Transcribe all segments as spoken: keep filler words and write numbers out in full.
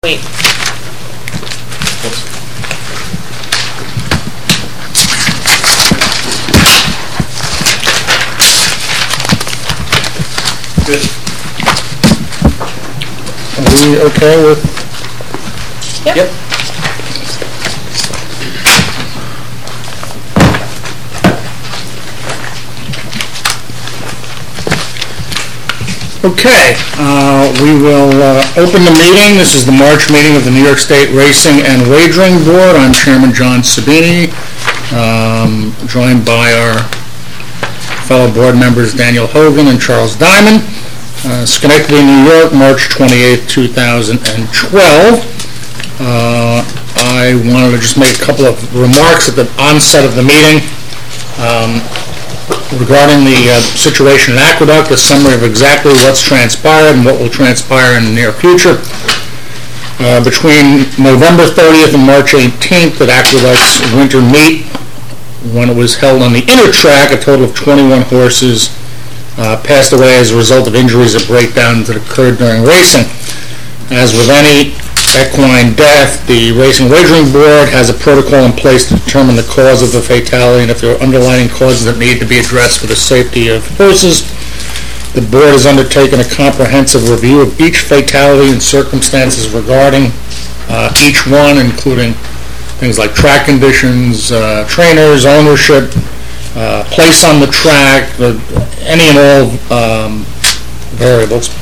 Wait. Good. Are we okay with? Yep. Yep. Okay, uh, we will uh, open the meeting. This is the March meeting of the New York State Racing and Wagering Board. I'm Chairman John Sabini, um, joined by our fellow board members Daniel Hogan and Charles Diamond. Uh, Schenectady, New York, March twenty-eighth, two thousand twelve. Uh, I wanted to just make a couple of remarks at the onset of the meeting. Um, regarding the uh, situation at Aqueduct, a summary of exactly what's transpired and what will transpire in the near future. Uh, between November thirtieth and March eighteenth at Aqueduct's winter meet, when it was held on the inner track, a total of twenty-one horses uh, passed away as a result of injuries or breakdowns that occurred during racing. As with any equine death, the Racing Wagering Board has a protocol in place to determine the cause of the fatality and if there are underlying causes that need to be addressed for the safety of horses. The board has undertaken a comprehensive review of each fatality and circumstances regarding uh, each one, including things like track conditions, uh, trainers, ownership, uh, place on the track, the, any and all um, variables.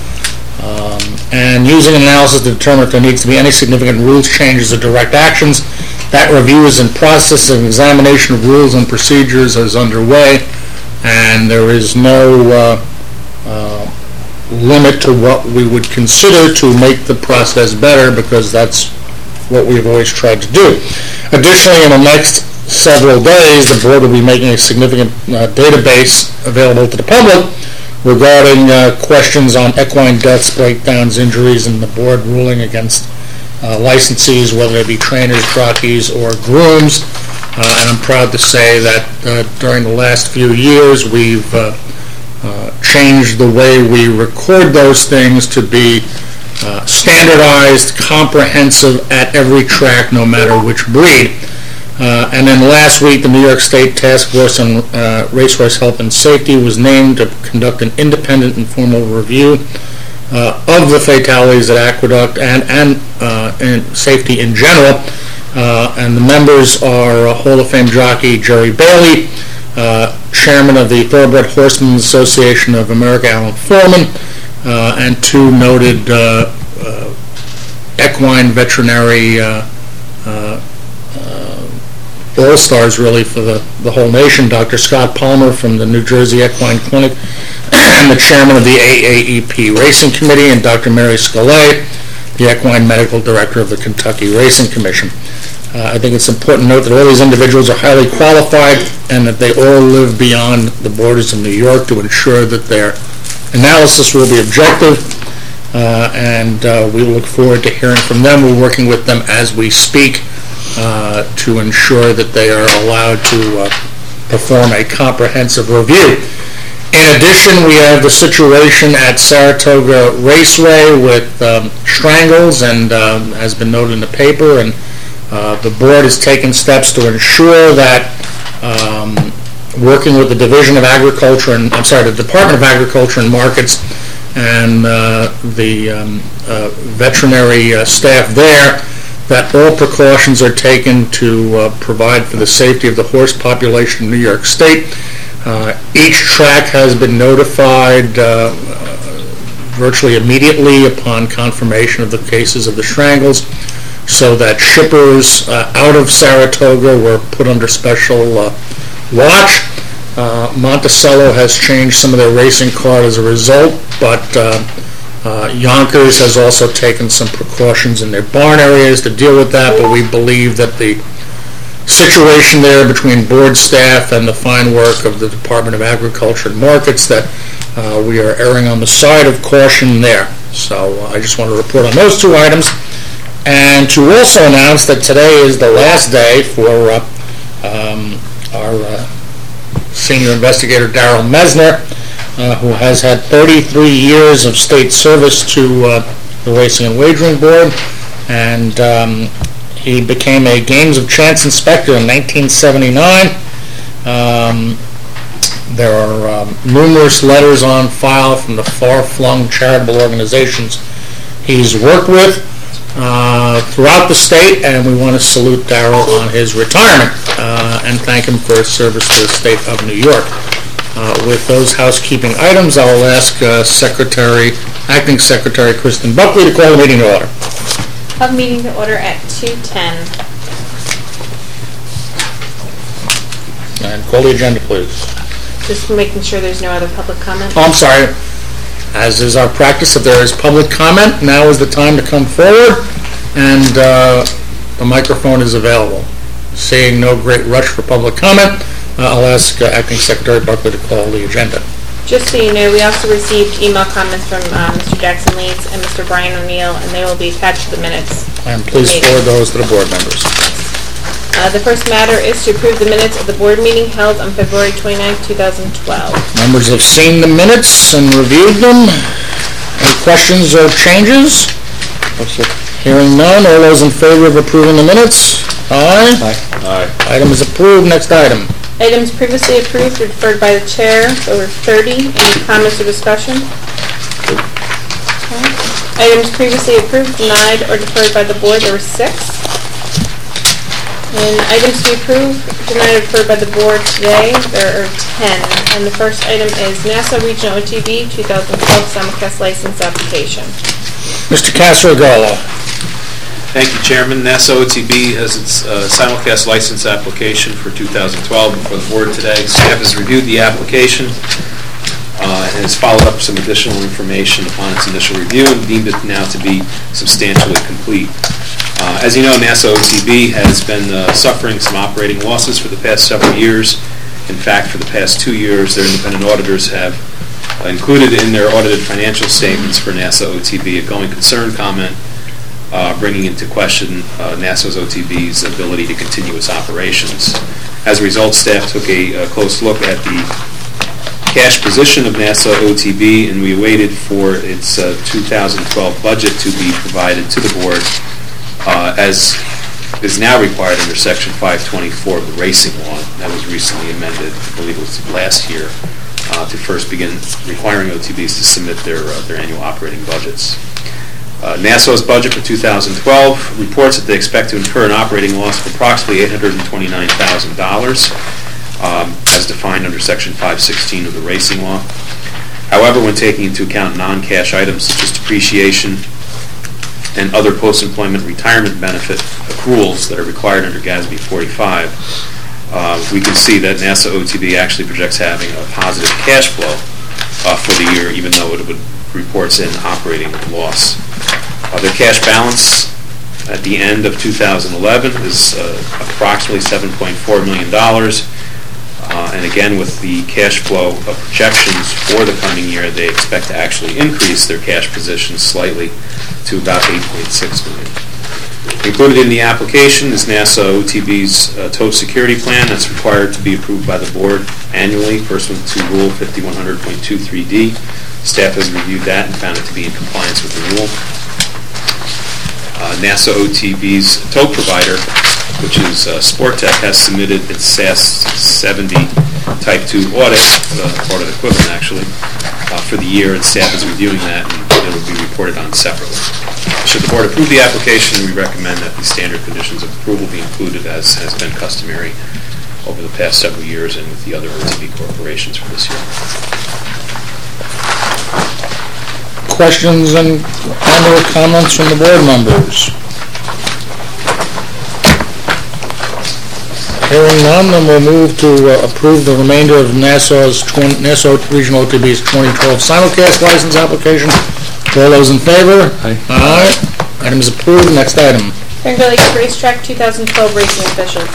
Um, and using an analysis to determine if there needs to be any significant rules changes or direct actions. That review is in process, and examination of rules and procedures is underway, and there is no uh, uh, limit to what we would consider to make the process better, because that's what we've always tried to do. Additionally, in the next several days, the board will be making a significant uh, database available to the public regarding uh, questions on equine deaths, breakdowns, injuries, and the board ruling against uh, licensees, whether they be trainers, jockeys, or grooms. Uh, and I'm proud to say that uh, during the last few years, we've uh, uh, changed the way we record those things to be uh, standardized, comprehensive at every track, no matter which breed. Uh, and then last week, the New York State Task Force on uh, Racehorse Health and Safety was named to conduct an independent and formal review uh, of the fatalities at Aqueduct and, and, uh, and safety in general. Uh, and the members are uh, Hall of Fame jockey Jerry Bailey, uh, chairman of the Thoroughbred Horsemen's Association of America, Alan Foreman, uh, and two noted uh, uh, equine veterinary uh, uh, all-stars, really, for the, the whole nation, Doctor Scott Palmer from the New Jersey Equine Clinic, and the chairman of the A A E P Racing Committee, and Doctor Mary Scalay, the equine medical director of the Kentucky Racing Commission. Uh, I think it's important to note that all these individuals are highly qualified and that they all live beyond the borders of New York to ensure that their analysis will be objective, uh, and uh, we look forward to hearing from them. We're working with them as we speak Uh, to ensure that they are allowed to uh, perform a comprehensive review. In addition, we have the situation at Saratoga Raceway with um, strangles, and um, has been noted in the paper, and uh, the board has taken steps to ensure that, um, working with the Division of Agriculture, and I'm sorry, the Department of Agriculture and Markets, and uh, the um, uh, veterinary uh, staff there, that all precautions are taken to uh, provide for the safety of the horse population in New York State. Uh, each track has been notified uh, virtually immediately upon confirmation of the cases of the strangles, so that shippers uh, out of Saratoga were put under special uh, watch. Uh, Monticello has changed some of their racing card as a result, but uh, Uh, Yonkers has also taken some precautions in their barn areas to deal with that, but we believe that the situation there between board staff and the fine work of the Department of Agriculture and Markets, that uh, we are erring on the side of caution there. So uh, I just want to report on those two items, and to also announce that today is the last day for uh, um, our uh, senior investigator Daryl Mesner, Uh, who has had thirty-three years of state service to uh, the Racing and Wagering Board, and um, he became a Games of Chance inspector in nineteen seventy-nine. Um, there are um, numerous letters on file from the far-flung charitable organizations he's worked with uh, throughout the state, and we want to salute Darrell on his retirement uh, and thank him for his service to the state of New York. Uh, with those housekeeping items, I will ask uh, Secretary, Acting Secretary Kristen Buckley to call the meeting to order. Call the meeting to order at two ten. And call the agenda, please. Just making sure there's no other public comment. Oh, I'm sorry. As is our practice, if there is public comment, now is the time to come forward, and uh, the microphone is available. Seeing no great rush for public comment, uh, I'll ask uh, Acting Secretary Buckley to call the agenda. Just so you know, we also received email comments from uh, Mister Jackson Leeds and Mister Brian O'Neill, and they will be attached to the minutes. And please forward those to the board members. Uh, the first matter is to approve the minutes of the board meeting held on February twenty-ninth, two thousand twelve. Members have seen the minutes and reviewed them. Any questions or changes? Hearing none, all those in favor of approving the minutes? Aye. Aye. Aye. Item is approved. Next item. Items previously approved or deferred by the chair, there were thirty. Any comments or discussion? Okay. Items previously approved, denied, or deferred by the board, there were six. And items to be approved, denied, or deferred by the board today, there are ten. And the first item is Nassau Regional O T B twenty twelve simulcast license application. Mister Casaragala. Thank you, Chairman. Nassau O T B has its uh, simulcast license application for two thousand twelve before the board today. Staff has reviewed the application uh, and has followed up some additional information upon its initial review and deemed it now to be substantially complete. Uh, as you know, Nassau O T B has been uh, suffering some operating losses for the past several years. In fact, for the past two years, their independent auditors have uh, included in their audited financial statements for Nassau O T B a going concern comment Uh, bringing into question uh, Nassau's O T B's ability to continue its operations. As a result, staff took a, a close look at the cash position of Nassau O T B, and we waited for its uh, two thousand twelve budget to be provided to the board, uh, as is now required under Section five twenty-four of the Racing Law. That was recently amended, I believe it was last year, uh, to first begin requiring O T Bs to submit their, uh, their annual operating budgets. Uh, Nassau's budget for two thousand twelve reports that they expect to incur an operating loss of approximately eight hundred twenty-nine thousand dollars, um, as defined under Section five sixteen of the Racing Law. However, when taking into account non-cash items such as depreciation and other post-employment retirement benefit accruals that are required under G A S B forty-five, uh, we can see that Nassau O T B actually projects having a positive cash flow uh, for the year, even though it would reports an operating loss. Uh, their cash balance at the end of two thousand eleven is uh, approximately seven point four million dollars. Uh, and again, with the cash flow of projections for the coming year, they expect to actually increase their cash position slightly to about eight point six million dollars. Included in the application is Nassau O T B's uh, tow security plan that's required to be approved by the board annually pursuant to Rule fifty-one hundred point two three D. Staff has reviewed that and found it to be in compliance with the rule. Uh, Nassau O T B's tow provider, which is uh, Sportech, has submitted its S A S seventy Type two audit, uh, audit equivalent actually, uh, for the year, and staff is reviewing that, and it will be reported on separately. Should the board approve the application, we recommend that the standard conditions of approval be included as has been customary over the past several years and with the other O T B corporations for this year. Questions and and/or comments from the board members? Hearing none, then we'll move to uh, approve the remainder of Nassau's twenty, Nassau Regional O T B's twenty twelve simulcast license application. All those in favor? Aye. Aye. Item is approved. Next item. Finger Lakes Racetrack twenty twelve racing officials.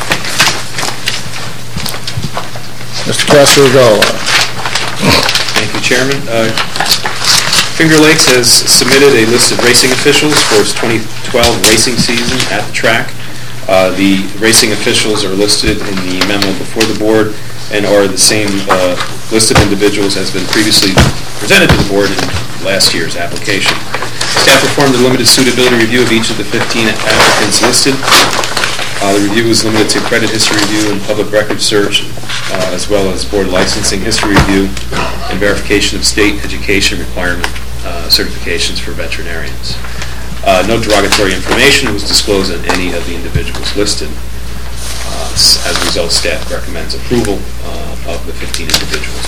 Mister Casaragala. Thank you, Chairman. Uh, Finger Lakes has submitted a list of racing officials for its twenty twelve racing season at the track. Uh, the racing officials are listed in the memo before the board and are the same uh, list of individuals as been previously presented to the board in last year's application. Staff performed a limited suitability review of each of the fifteen applicants listed. Uh, The review was limited to credit history review and public record search, uh, as well as board licensing history review and verification of state education requirement uh, certifications for veterinarians. Uh, No derogatory information was disclosed on any of the individuals listed. Uh, s- As a result, staff recommends approval uh, of the fifteen individuals.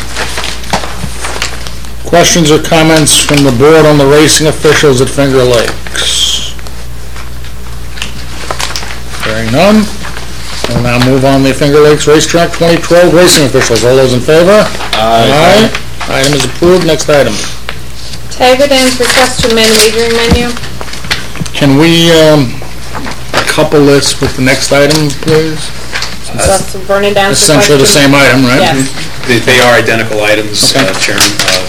Questions or comments from the board on the racing officials at Finger Lakes? Hearing none, we'll now move on the Finger Lakes Racetrack twenty twelve racing officials. All those in favor? Aye. Item is approved. Next item. Tioga Downs request to amend wagering menu. Can we um, couple this with the next item, please? So that's Vernon Downs. Essentially the request to- same item, right? Yes. They- They are identical items, Okay. uh, Chairman. Uh,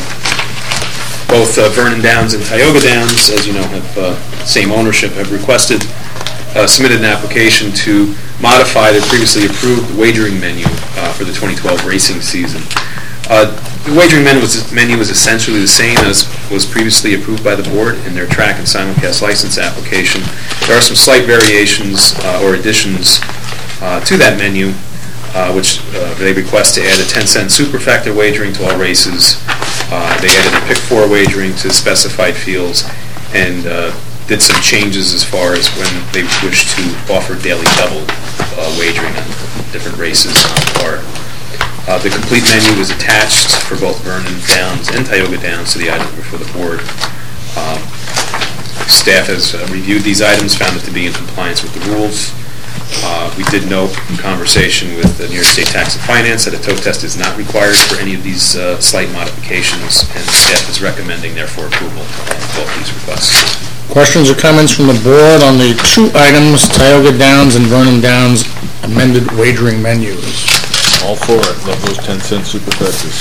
Both uh, Vernon Downs and Tioga Downs, as you know, have uh, same ownership, have requested, uh, submitted an application to modify the previously approved wagering menu uh, for the twenty twelve racing season. Uh, The wagering menu was, menu is essentially the same as was previously approved by the board in their track and simulcast license application. There are some slight variations uh, or additions uh, to that menu, uh, which uh, they request to add a ten cent superfecta wagering to all races. Uh, They added a pick four wagering to specified fields and uh, did some changes as far as when they wish to offer daily double uh, wagering on different races on the card. Uh, The complete menu was attached for both Vernon Downs and Tioga Downs to the item before the board. Um, Staff has uh, reviewed these items, found it to be in compliance with the rules. Uh, We did note in conversation with the New York State Tax and Finance that a tow test is not required for any of these uh, slight modifications, and staff is recommending therefore approval of both these requests. Questions or comments from the board on the two items, Tioga Downs and Vernon Downs amended wagering menus? All for it. Love those ten cent superfectas.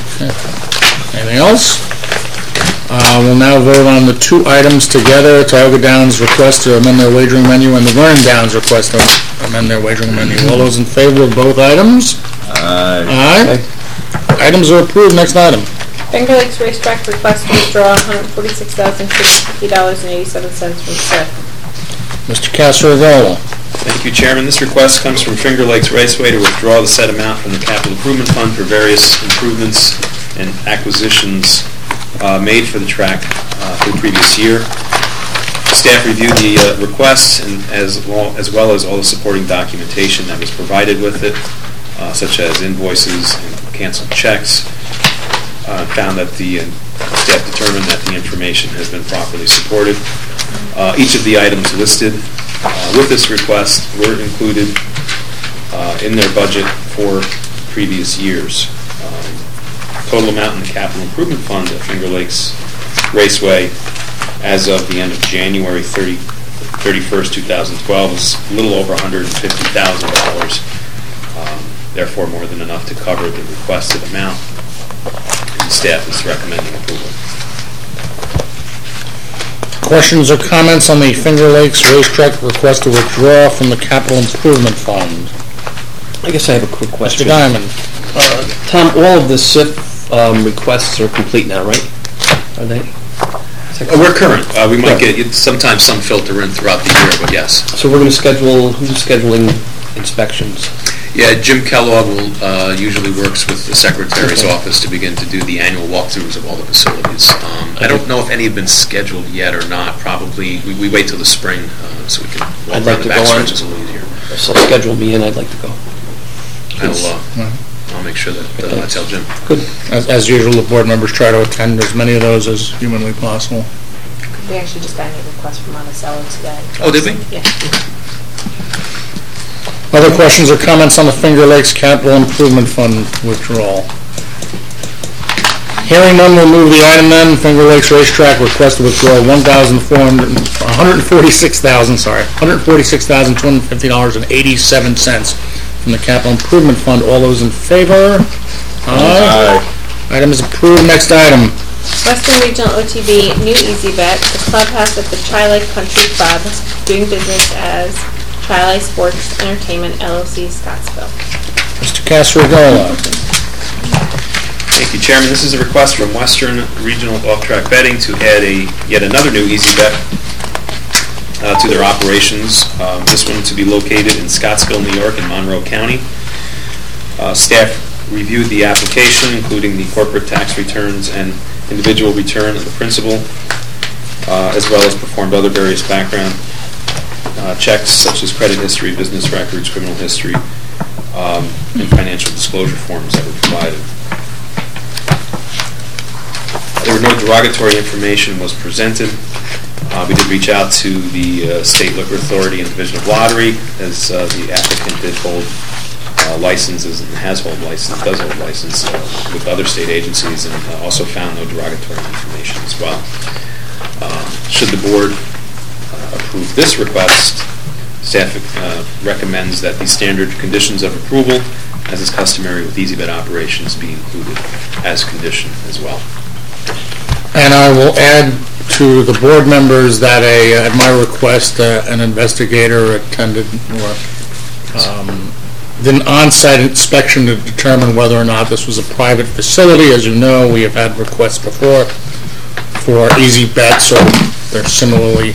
Anything else? Uh, We'll now vote on the two items together, Tioga Downs request to amend their wagering menu and the Vernon Downs request to amend their wagering menu. All those in favor of both items? Aye. Aye. Items are approved. Next item. Finger Lakes Racetrack request to withdraw one hundred forty-six thousand six hundred fifty dollars and eighty-seven cents from S I P. Mister Casaregola. Thank you, Chairman. This request comes from Finger Lakes Raceway to withdraw the said amount from the capital improvement fund for various improvements and acquisitions uh, made for the track uh, for the previous year. Staff reviewed the uh, request and as well, as well as all the supporting documentation that was provided with it, uh, such as invoices and canceled checks. Uh, found that the uh, staff determined that the information has been properly supported. Uh, each of the items listed uh, with this request were included uh, in their budget for previous years. Um, total amount in the capital improvement fund at Finger Lakes Raceway as of the end of January thirty-first, two thousand twelve is a little over one hundred fifty thousand dollars, um, therefore more than enough to cover the requested amount. And staff is recommending approval. Questions or comments on the Finger Lakes Racetrack request to withdraw from the capital improvement fund? I guess I have a quick Mister question. Diamond. Uh, Tom, all of the S I P um, requests are complete now, right? Are they? Is that Uh, We're current. Uh, We might Correct. get, sometimes some filter in throughout the year, but yes. So we're going to schedule, who's scheduling inspections? Yeah, Jim Kellogg will, uh, usually works with the Secretary's Okay. office to begin to do the annual walkthroughs of all the facilities. Um, I don't know if any have been scheduled yet or not. Probably, we we wait till the spring, uh, so we can walk I'd around like the to back go on. stretches a little easier. So schedule me in, I'd like to go. I'll, Please. uh, I'll make sure that, uh, I tell Jim. Good. As as usual, the board members try to attend as many of those as humanly possible. We actually just got a request from Monticello today. Oh, did we? Yeah. Other questions or comments on the Finger Lakes Capital Improvement Fund withdrawal? Hearing none, we'll move the item then. Finger Lakes Racetrack request to withdraw one thousand four hundred, one hundred forty-six thousand, sorry, one hundred forty-six thousand two hundred fifty dollars and eighty-seven cents from the Capital Improvement Fund. All those in favor? Aye. Item is approved. Next item. Western Regional O T B, new Easy Bet, the clubhouse at the Chi-Lite Country Club, doing business as Chi-Lite Sports Entertainment L L C, Scottsville. Mister Casaregola. Thank you, Chairman. This is a request from Western Regional Off-Track Betting to add a, yet another new Easy Bet uh, to their operations. Um, This one to be located in Scottsville, New York, in Monroe County. Uh, Staff reviewed the application, including the corporate tax returns and individual return of the principal, uh, as well as performed other various background uh, checks, such as credit history, business records, criminal history, um, and financial disclosure forms that were provided. There were no derogatory information was presented. Uh, we did reach out to the uh, State Liquor Authority and Division of Lottery, as uh, the applicant did hold uh, licenses and has hold license, does hold license uh, with other state agencies, and uh, also found no derogatory information as well. Um, should the board uh, approve this request, staff uh, recommends that the standard conditions of approval, as is customary with Easy Bet operations, be included as condition as well. And I will add to the board members that a, at my request, uh, an investigator attended or um, did an on-site inspection to determine whether or not this was a private facility. As you know, we have had requests before for Easy Bets, or they're similarly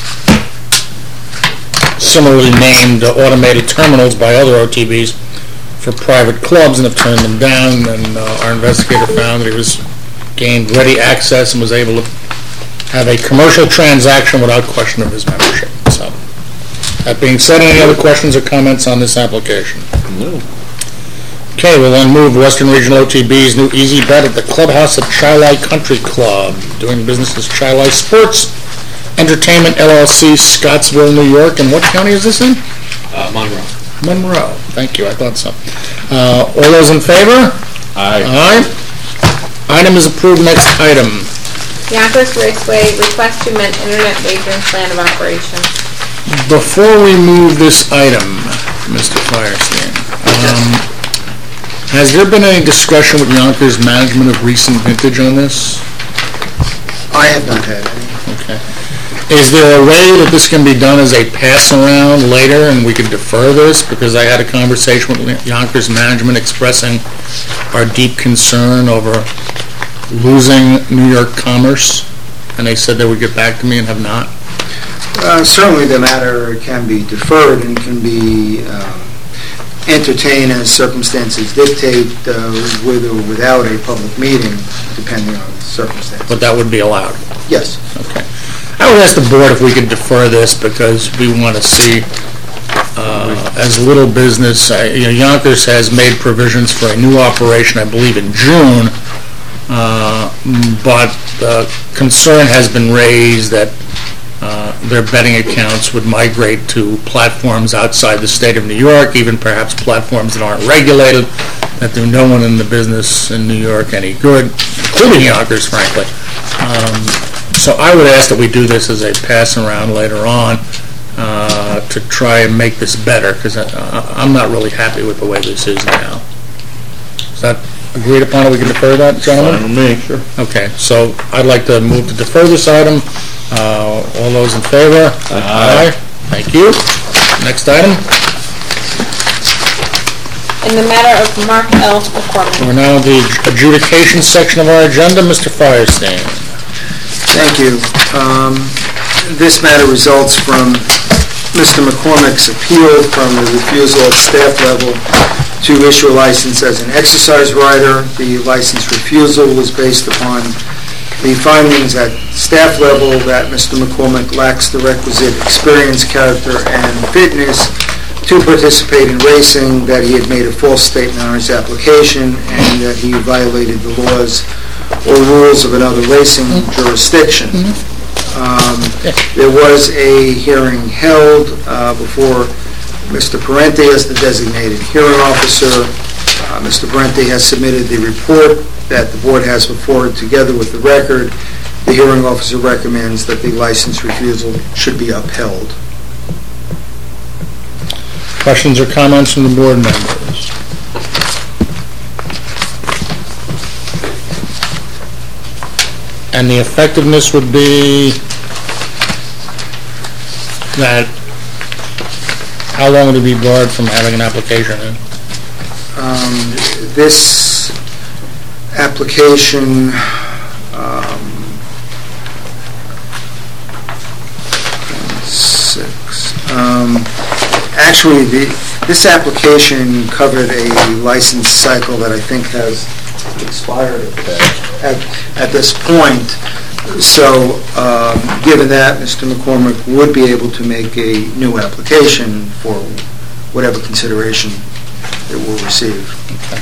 similarly named uh, automated terminals by other O T Bs for private clubs, and have turned them down. And uh, our investigator found that he was gained ready access and was able to have a commercial transaction without question of his membership. So, that being said, any other questions or comments on this application? No. Okay, we'll then move Western Regional O T B's new Easy Bet at the clubhouse at Chi-Li Country Club, doing business as Chi-Li Sports Entertainment L L C, Scottsville, New York. And what county is this in? Uh, Monroe. Monroe. Thank you, I thought so. Uh, all those in favor? Aye. Aye. Item is approved. Next item. Yonkers Raceway, request to amend internet wagering plan of operations. Before we move this item, Mister Firestein, um, has there been any discussion with Yonkers management of recent vintage on this? I have not had any. Okay. Is there a way that this can be done as a pass-around later and we could defer this? Because I had a conversation with Yonkers management expressing our deep concern over losing New York commerce, and they said they would get back to me and have not. Uh, certainly the matter can be deferred and can be um, entertained as circumstances dictate, uh, with or without a public meeting, depending on circumstances. But that would be allowed? Yes. Okay. I would ask the board if we could defer this, because we want to see uh, as little business. uh, You know, Yonkers has made provisions for a new operation, I believe, in June, uh, but the concern has been raised that uh, their betting accounts would migrate to platforms outside the state of New York, even perhaps platforms that aren't regulated, that do no one in the business in New York any good, including Yonkers, frankly. Um, So I would ask that we do this as a pass-around later on uh, to try and make this better, because I'm not really happy with the way this is now. Is that agreed upon? We can defer that, gentlemen? Fine with me, sure. Okay, so I'd like to move to defer this item. Uh, all those in favor? Aye. Thank you. Next item. In the matter of Mark L. McCormick. We're now in the adjudication section of our agenda. Mister Firestein. Thank you. Um, This matter results from Mister McCormick's appeal from the refusal at staff level to issue a license as an exercise rider. The license refusal was based upon the findings at staff level that Mister McCormick lacks the requisite experience, character, and fitness to participate in racing, that he had made a false statement on his application, and that he violated the laws or rules of another racing jurisdiction. Um, there was a hearing held uh, before Mister Parente as the designated hearing officer. Uh, Mister Parente has submitted the report that the board has before it together with the record. The hearing officer recommends that the license refusal should be upheld. Questions or comments from the board members? And the effectiveness would be that, how long would it be barred from having an application in? Um, This application, um, six. Um, actually, the, this application covered a license cycle that I think has expired at, at this point. So, um, given that, Mister McCormick would be able to make a new application for whatever consideration it will receive. Okay.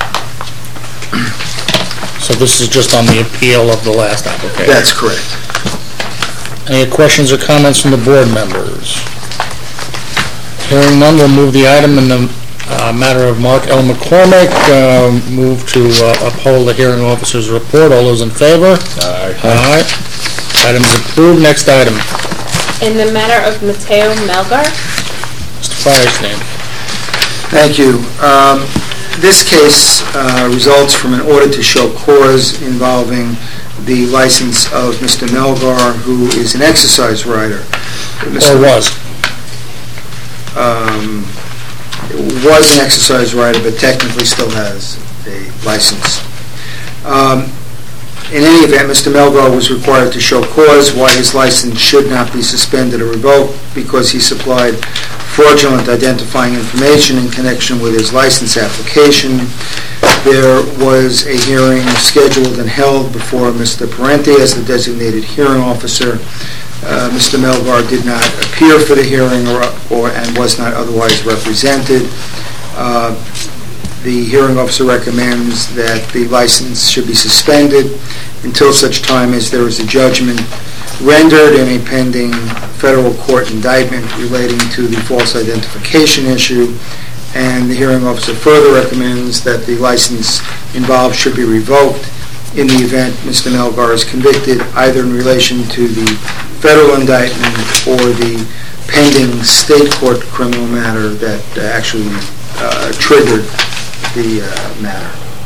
So this is just on the appeal of the last application? That's correct. Any questions or comments from the board members? Hearing none, we'll move the item in the uh, matter of Mark L. McCormick. Uh, move to uh, uphold the hearing officer's report. All those in favor? Aye. Aye. Item is approved. Next item. In the matter of Mateo Melgar, Mister Firestein. Thank you. Um, This case uh, results from an order to show cause involving the license of Mister Melgar, who is an exercise rider. Or was? Um, was an exercise rider, but technically still has a license. Um, in any event, Mister Melgar was required to show cause why his license should not be suspended or revoked because he supplied fraudulent identifying information in connection with his license application. There was a hearing scheduled and held before Mister Parenti as the designated hearing officer. Uh, Mister Melgar did not appear for the hearing or, or and was not otherwise represented. Uh, the hearing officer recommends that the license should be suspended until such time as there is a judgment rendered in a pending federal court indictment relating to the false identification issue, and the hearing officer further recommends that the license involved should be revoked in the event Mister Melgar is convicted either in relation to the federal indictment or the pending state court criminal matter that uh, actually uh, triggered the uh, matter.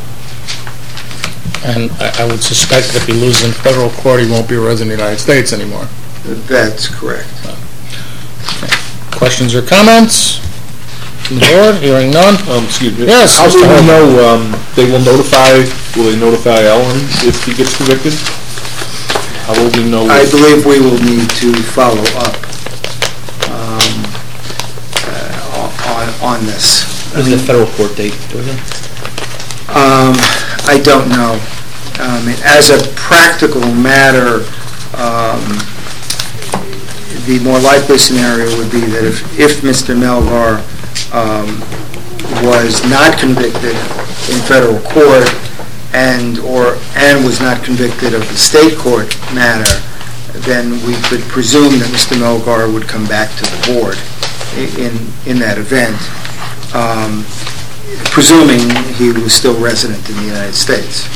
And I, I would suspect that if he loses in federal court, he won't be a resident of the United States anymore. That's correct. Okay. Questions or comments from the board? Hearing none. Um, excuse me. Yes, How Mister will we Hogan. know, um, they will notify, will they notify Ellen if he gets convicted? How will we know? I believe we will need to follow up um, uh, on, on this. When's the federal court date, do we know? Um, I don't know. Um, as a practical matter, um, the more likely scenario would be that if, if Mister Melgar um, was not convicted in federal court and or and was not convicted of the state court matter, then we could presume that Mister Melgar would come back to the board in in that event. Um, presuming he was still resident in the United States.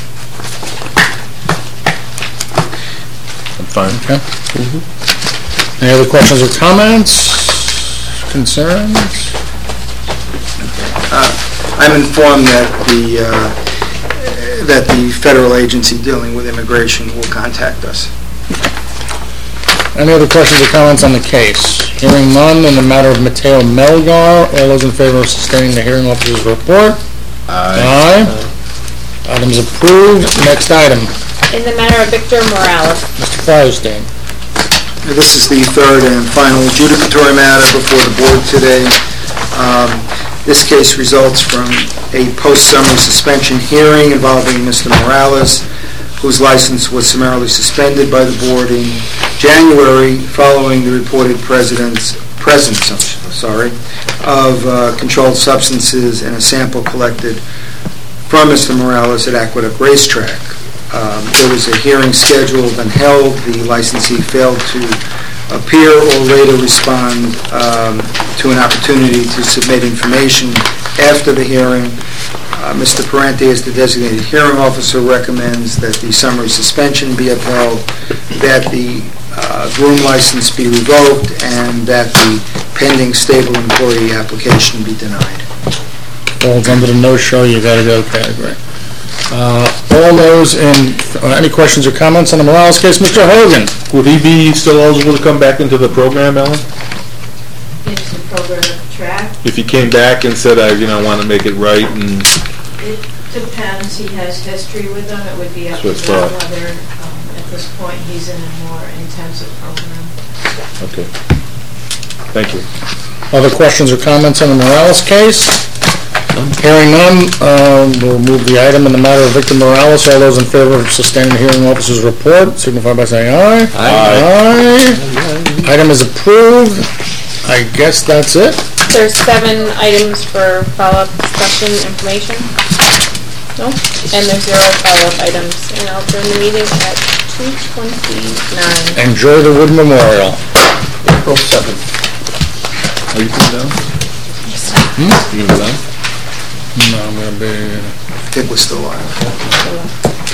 I'm fine. Okay. Mm-hmm. Any other questions or comments? Concerns? Uh, I'm informed that the uh, that the federal agency dealing with immigration will contact us. Any other questions or comments on the case? Hearing none, in the matter of Mateo Melgar, all those in favor of sustaining the hearing officer's report? Aye. Item's approved. Next item, in the matter of Victor Morales, Mister Firestein. This is the third and final adjudicatory matter before the board today. Um, this case results from a post-summary suspension hearing involving Mister Morales, whose license was summarily suspended by the board in January following the reported president's presence, sorry, of uh, controlled substances in a sample collected from Mister Morales at Aqueduct Racetrack. Um, there was a hearing scheduled and held. The licensee failed to appear or later respond um, to an opportunity to submit information after the hearing. Uh, Mister Parenti, as the designated hearing officer, recommends that the summary suspension be upheld, that the uh, groom license be revoked, and that the pending stable employee application be denied. Falls under the no-show, you gotta go category. Uh, all those in, uh, any questions or comments on the Morales case? Mister Hogan? Would he be still eligible to come back into the program, Ellen? Into the program at the track. If he came back and said, I, you know, want to make it right and... It, Depends, he has history with them, it would be up So to it's them not- whether, um, at this point, he's in a more intensive program. Okay. Thank you. Other questions or comments on the Morales case? Hearing none, um, we'll move the item in the matter of Victor Morales. All those in favor of sustaining the hearing officer's report, signify by saying aye. Aye. Item is approved. I guess that's it. There's seven items for follow-up discussion information. No? And there's zero follow-up items. And I'll turn the meeting at two twenty-nine. Enjoy the Wood Memorial. April seventh. Are you coming down? Hmm? You gonna go down? No, I'm gonna be... I think we're still on.